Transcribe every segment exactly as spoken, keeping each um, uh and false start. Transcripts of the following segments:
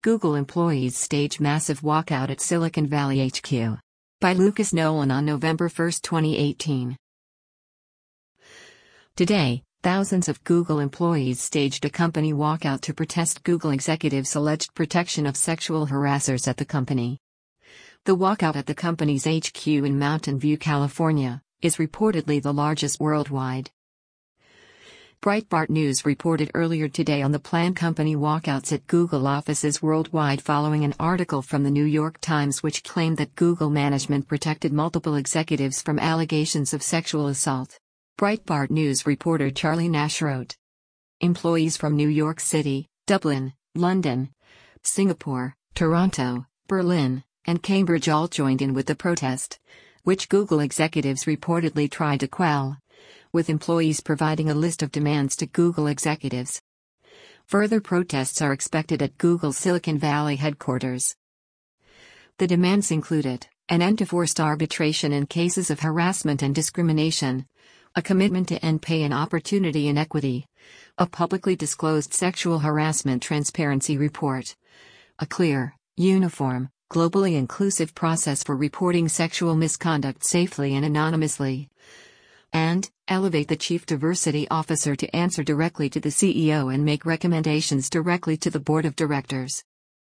Google employees stage massive walkout at Silicon Valley H Q. By Lucas Nolan on November first, twenty eighteen. Today, thousands of Google employees staged a company walkout to protest Google executives' alleged protection of sexual harassers at the company. The walkout at the company's H Q in Mountain View, California, is reportedly the largest worldwide. Breitbart News reported earlier today on the planned company walkouts at Google offices worldwide following an article from the New York Times which claimed that Google management protected multiple executives from allegations of sexual assault. Breitbart News reporter Charlie Nash wrote, "Employees from New York City, Dublin, London, Singapore, Toronto, Berlin, and Cambridge all joined in with the protest, which Google executives reportedly tried to quell, with employees providing a list of demands to Google executives. Further protests are expected at Google's Silicon Valley headquarters. The demands included an end to forced arbitration in cases of harassment and discrimination, a commitment to end pay and opportunity inequity, a publicly disclosed sexual harassment transparency report, a clear, uniform, globally inclusive process for reporting sexual misconduct safely and anonymously, and elevate the Chief Diversity Officer to answer directly to the C E O and make recommendations directly to the Board of Directors."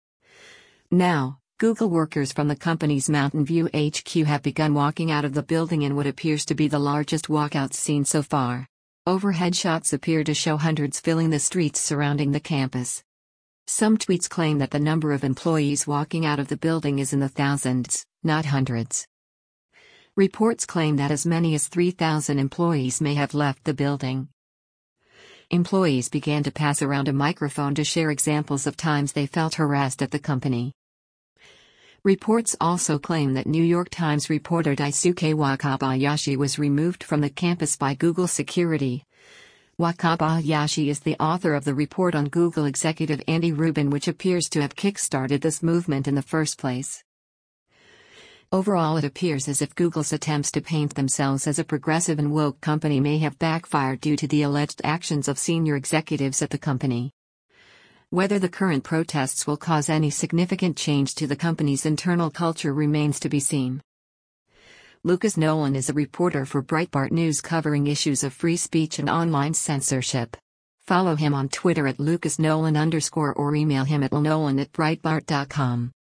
Now, Google workers from the company's Mountain View H Q have begun walking out of the building in what appears to be the largest walkout seen so far. Overhead shots appear to show hundreds filling the streets surrounding the campus. Some tweets claim that the number of employees walking out of the building is in the thousands, not hundreds. Reports claim that as many as three thousand employees may have left the building. Employees began to pass around a microphone to share examples of times they felt harassed at the company. Reports also claim that New York Times reporter Daisuke Wakabayashi was removed from the campus by Google security. Wakabayashi is the author of the report on Google executive Andy Rubin, which appears to have kick-started this movement in the first place. Overall, it appears as if Google's attempts to paint themselves as a progressive and woke company may have backfired due to the alleged actions of senior executives at the company. Whether the current protests will cause any significant change to the company's internal culture remains to be seen. Lucas Nolan is a reporter for Breitbart News covering issues of free speech and online censorship. Follow him on Twitter at lucasnolan underscore or email him at nolan at breitbart dot com.